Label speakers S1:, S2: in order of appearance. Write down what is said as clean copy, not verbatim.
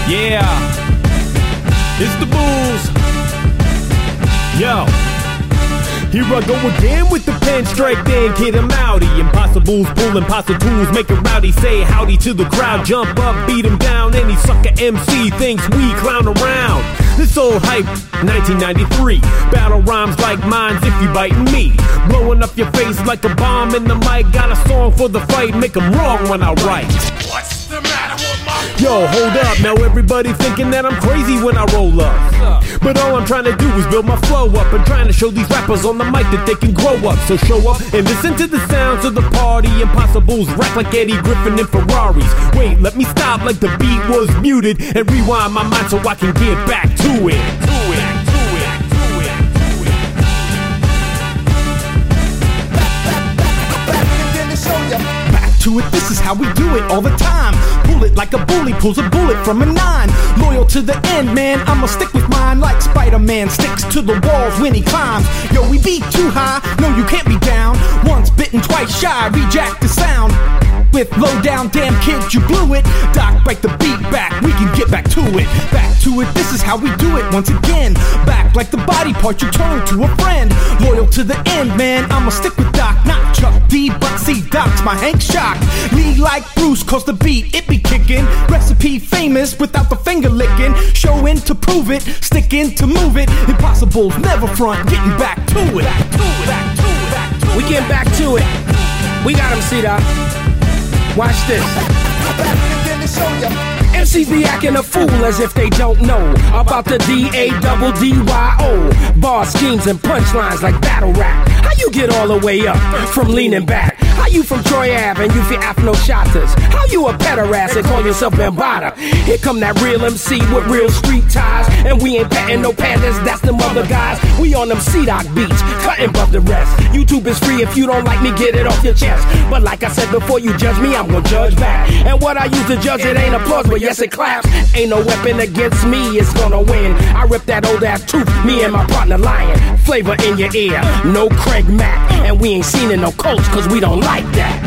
S1: Yeah, it's the Bulls. Yo, here I go again with the pen strike, then kid, I'm outie. Impossibles pulling impossible tools, make it rowdy. Say howdy to the crowd, jump up, beat him down. Any sucker MC thinks we clown around. This old hype, 1993. Battle rhymes like mines if you biting me. Blowing up your face like a bomb in the mic. Got a song for the fight, make them wrong when I write.
S2: What's the matter with my...
S1: Yo, hold up, now everybody thinking that I'm crazy when I roll up. But all I'm trying to do is build my flow up, and trying to show these rappers on the mic that they can grow up. So show up and listen to the sounds of the party. Impossibles rap like Eddie Griffin in Ferraris. Wait, let me stop like the beat was muted and rewind my mind so I can get back to it.
S3: To it, this is how we do it all the time. Pull it like a bully pulls a bullet from a 9. Loyal to the end, man, I'ma stick with mine. Like Spider-Man sticks to the walls when he climbs. Yo, we beat too high, no you can't be down. Once bitten, twice shy, reject the sound. With low down, damn kids, you blew it. Doc, break the beat back, we can get back to it. Back to it, this is how we do it once again. Back like the body part you turn to a friend. Loyal to the end, man, I'ma stick with Doc. Not Chuck D, but see Doc's my Hank Shock. Me like Bruce, cause the beat, it be kicking. Recipe famous without the finger licking. Showing to prove it, sticking to move it. Impossibles never front, getting back to it.
S4: We getting back to it. We got him, C-Doc. Watch this. MCs be acting a fool as if they don't know about the D-A-double-D-Y-O. Bar schemes and punchlines like battle rap. How you get all the way up from leaning back? How you from Troy Ave and you feel Afro-Shotters? How you a pederast and call yourself Bambaataa? Here come that real MC with real street ties. And we ain't petting no pandas, that's them other guys. We on them C-Doc beats, cutting above the rest. YouTube is free, if you don't like me, get it off your chest. But like I said before, you judge me, I'm gonna judge back. And what I use to judge, it ain't applause, but yes it claps. Ain't no weapon against me, it's gonna win. I rip that old ass tooth, me and my partner Lion. Flavor in your ear, no Craig Mack. And we ain't seen in no coach, cause we don't like that.